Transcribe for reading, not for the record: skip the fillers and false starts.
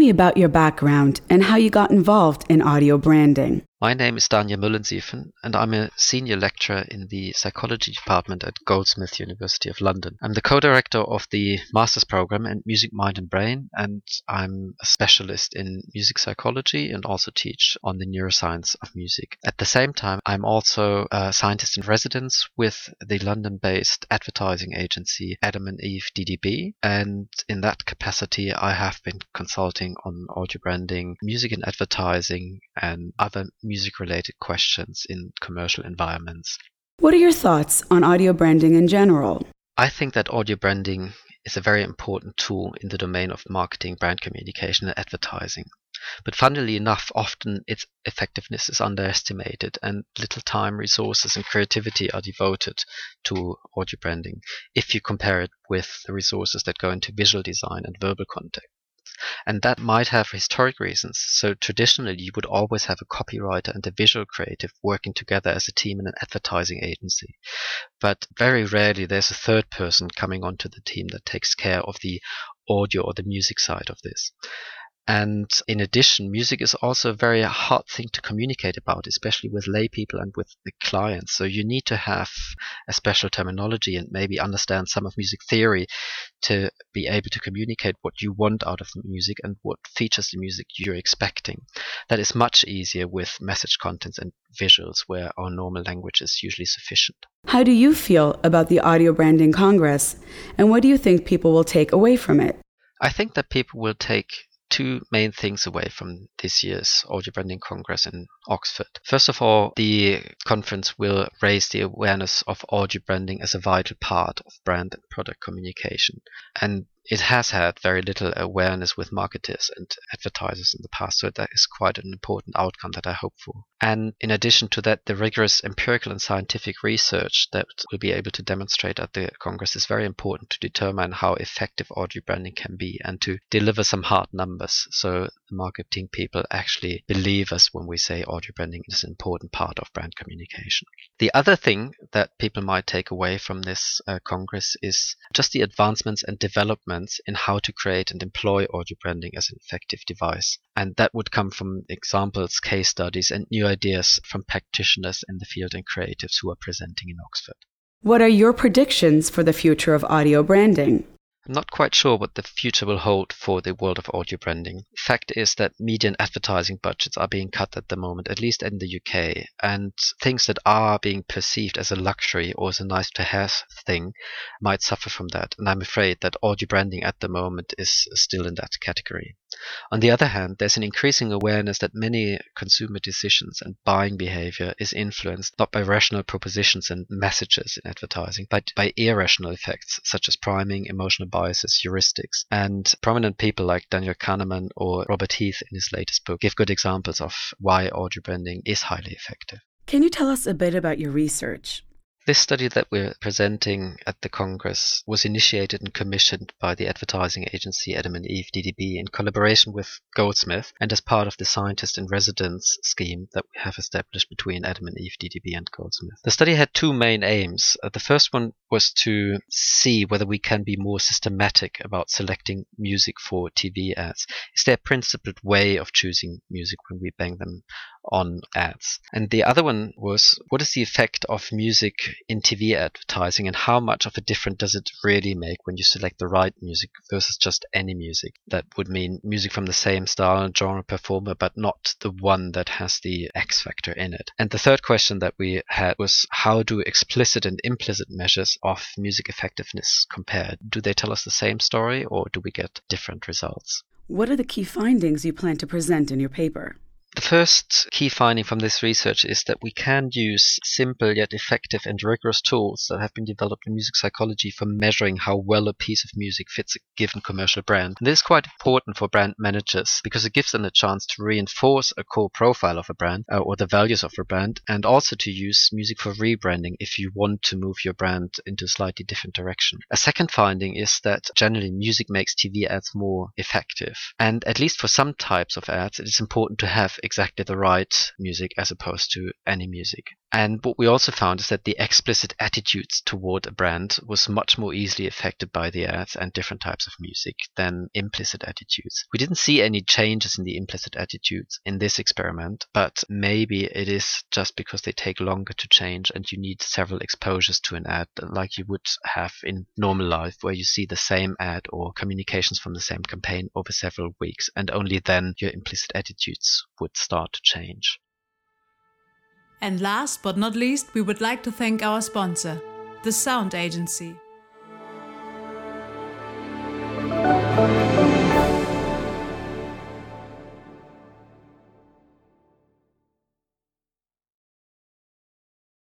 me about your background and how you got involved in audio branding. My name is Daniel Mullensiefen, and I'm a senior lecturer in the psychology department at Goldsmiths University of London. I'm the co-director of the master's program in Music, Mind and Brain, and I'm a specialist in music psychology and also teach on the neuroscience of music. At the same time, I'm also a scientist in residence with the London-based advertising agency Adam and Eve DDB, and in that capacity I have been consulting on audio branding, music and advertising, and other music-related questions in commercial environments. What are your thoughts on audio branding in general? I think that audio branding is a very important tool in the domain of marketing, brand communication, and advertising. But funnily enough, often its effectiveness is underestimated and little time, resources, and creativity are devoted to audio branding if you compare it with the resources that go into visual design and verbal content. And that might have historic reasons. So traditionally, you would always have a copywriter and a visual creative working together as a team in an advertising agency. But very rarely there's a third person coming onto the team that takes care of the audio or the music side of this. And in addition, music is also a very hard thing to communicate about, especially with lay people and with the clients. So you need to have a special terminology and maybe understand some of music theory to be able to communicate what you want out of the music and what features the music you're expecting. That is much easier with message contents and visuals where our normal language is usually sufficient. How do you feel about the Audio Branding Congress, and what do you think people will take away from it? I think that people will take two main things away from this year's Audio Branding Congress in Oxford. First of all, the conference will raise the awareness of audio branding as a vital part of brand and product communication. And it has had very little awareness with marketers and advertisers in the past, so that is quite an important outcome that I hope for. And in addition to that, the rigorous empirical and scientific research that we'll be able to demonstrate at the Congress is very important to determine how effective audio branding can be and to deliver some hard numbers so the marketing people actually believe us when we say audio branding is an important part of brand communication. The other thing that people might take away from this Congress is just the advancements and developments in how to create and employ audio branding as an effective device. And that would come from examples, case studies, and new ideas from practitioners in the field and creatives who are presenting in Oxford. What are your predictions for the future of audio branding? I'm not quite sure what the future will hold for the world of audio branding. Fact is that media and advertising budgets are being cut at the moment, at least in the UK, and things that are being perceived as a luxury or as a nice to have thing might suffer from that. And I'm afraid that audio branding at the moment is still in that category. On the other hand, there's an increasing awareness that many consumer decisions and buying behavior is influenced not by rational propositions and messages in advertising, but by irrational effects such as priming, emotional biases, heuristics. And prominent people like Daniel Kahneman or Robert Heath in his latest book give good examples of why audio branding is highly effective. Can you tell us a bit about your research? This study that we're presenting at the Congress was initiated and commissioned by the advertising agency Adam and Eve DDB in collaboration with Goldsmiths and as part of the scientist in residence scheme that we have established between Adam and Eve DDB and Goldsmiths. The study had two main aims. The first one was to see whether we can be more systematic about selecting music for TV ads. Is there a principled way of choosing music when we bang them on ads? And the other one was, what is the effect of music in TV advertising and how much of a difference does it really make when you select the right music versus just any music? That would mean music from the same style and genre performer, but not the one that has the X factor in it. And the third question that we had was, how do explicit and implicit measures of music effectiveness compare? Do they tell us the same story or do we get different results? What are the key findings you plan to present in your paper? The first key finding from this research is that we can use simple yet effective and rigorous tools that have been developed in music psychology for measuring how well a piece of music fits a given commercial brand. And this is quite important for brand managers because it gives them a chance to reinforce a core profile of a brand or the values of a brand, and also to use music for rebranding if you want to move your brand into a slightly different direction. A second finding is that generally music makes TV ads more effective. And at least for some types of ads, it is important to have exactly the right music as opposed to any music. And what we also found is that the explicit attitudes toward a brand was much more easily affected by the ads and different types of music than implicit attitudes. We didn't see any changes in the implicit attitudes in this experiment, but maybe it is just because they take longer to change and you need several exposures to an ad like you would have in normal life, where you see the same ad or communications from the same campaign over several weeks, and only then your implicit attitudes would start to change. And last but not least, we would like to thank our sponsor, The Sound Agency.